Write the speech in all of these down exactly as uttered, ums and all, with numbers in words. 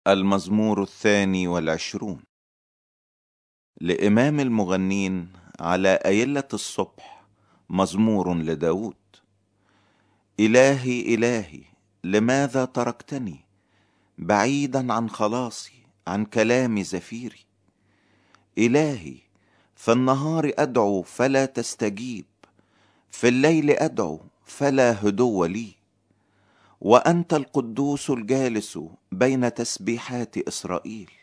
المزمور الثاني والعشرون لإمام المغنين على أيلة الصبح، مزمور لداود. إلهي إلهي، لماذا تركتني بعيدا عن خلاصي، عن كلام زفيري؟ إلهي، في النهار أدعو فلا تستجيب، في الليل أدعو فلا هدو لي. وأنت القدوس الجالس بين تسبيحات إسرائيل.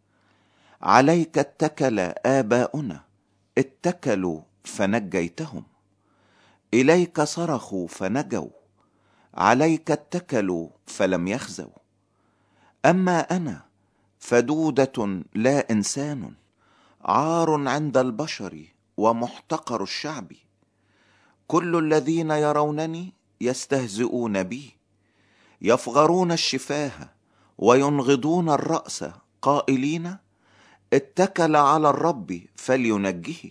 عليك اتكل آباؤنا، اتكلوا فنجيتهم. إليك صرخوا فنجوا، عليك اتكلوا فلم يخزوا. أما أنا فدودة لا إنسان، عار عند البشر ومحتقر الشعب. كل الذين يرونني يستهزئون بي، يفغرون الشفاه وينغضون الرأس قائلين: اتكل على الرب فلينجه،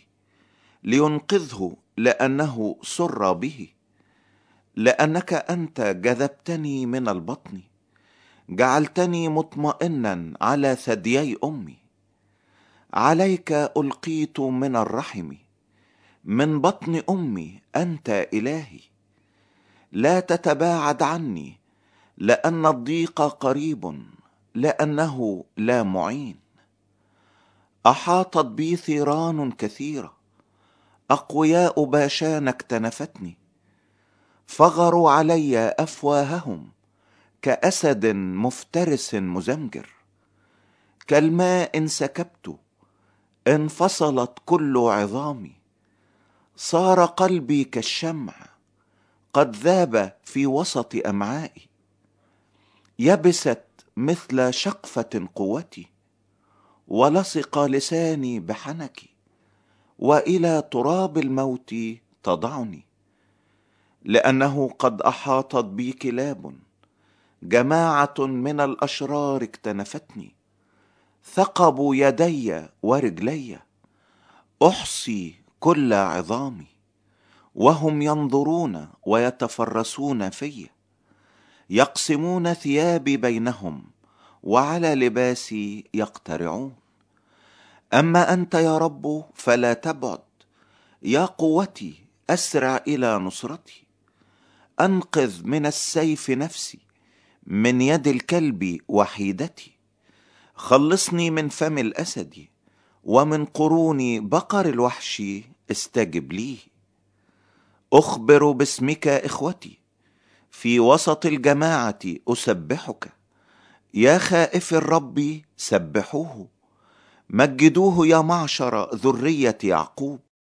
لينقذه لأنه سر به. لأنك أنت جذبتني من البطن، جعلتني مطمئنا على ثديي أمي. عليك ألقيت من الرحم، من بطن أمي أنت إلهي. لا تتباعد عني، لأن الضيق قريب، لأنه لا معين. أحاطت بي ثيران كثيرة، أقوياء باشان اكتنفتني. فغروا علي أفواههم كأسد مفترس مزمجر. كالماء انسكبت، انفصلت كل عظامي. صار قلبي كالشمع، قد ذاب في وسط أمعائي. يبست مثل شقفة قوتي، ولصق لساني بحنكي، وإلى تراب الموت تضعني. لأنه قد أحاطت بي كلاب، جماعة من الأشرار اكتنفتني. ثقبوا يدي ورجلي، أحصي كل عظامي. وهم ينظرون ويتفرسون في، يقسمون ثيابي بينهم، وعلى لباسي يقترعون. أما أنت يا رب فلا تبعد، يا قوتي أسرع إلى نصرتي. أنقذ من السيف نفسي، من يد الكلب وحيدتي. خلصني من فم الأسد، ومن قرون بقر الوحش استجب لي. أخبر باسمك إخوتي، في وسط الجماعة أسبحك. يا خائف الرب سبحوه، مجدوه يا معشر ذرية يعقوب.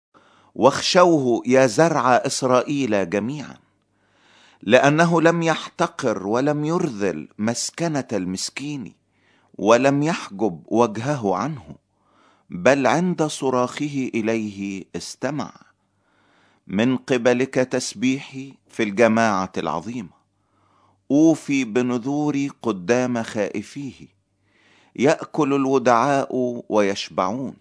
واخشوه يا زرع إسرائيل جميعا، لأنه لم يحتقر ولم يرذل مسكنة المسكين، ولم يحجب وجهه عنه، بل عند صراخه إليه استمع. من قبلك تسبيحي في الجماعة العظيمة، أوفي بنذوري قدام خائفيه. يأكل الودعاء ويشبعون،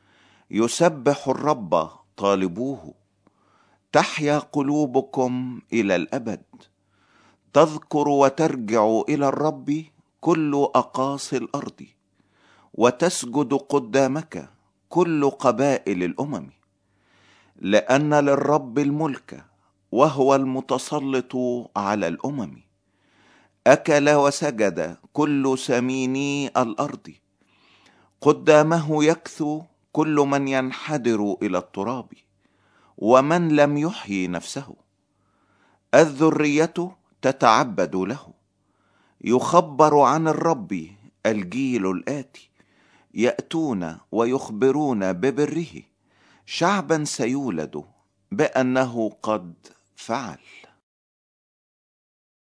يسبح الرب طالبوه. تحيا قلوبكم إلى الأبد، تذكر وترجع إلى الرب كل أقاصي الأرض. وتسجد قدامك كل قبائل الأمم. لأن للرب الملك، وهو المتسلط على الأمم. أكل وسجد كل سميني الأرض، قدامه يكثو كل من ينحدر إلى التراب، ومن لم يحيي نفسه. الذرية تتعبد له، يخبر عن الرب الجيل الآتي. يأتون ويخبرون ببره، شعبا سيولد بأنه قد فعل.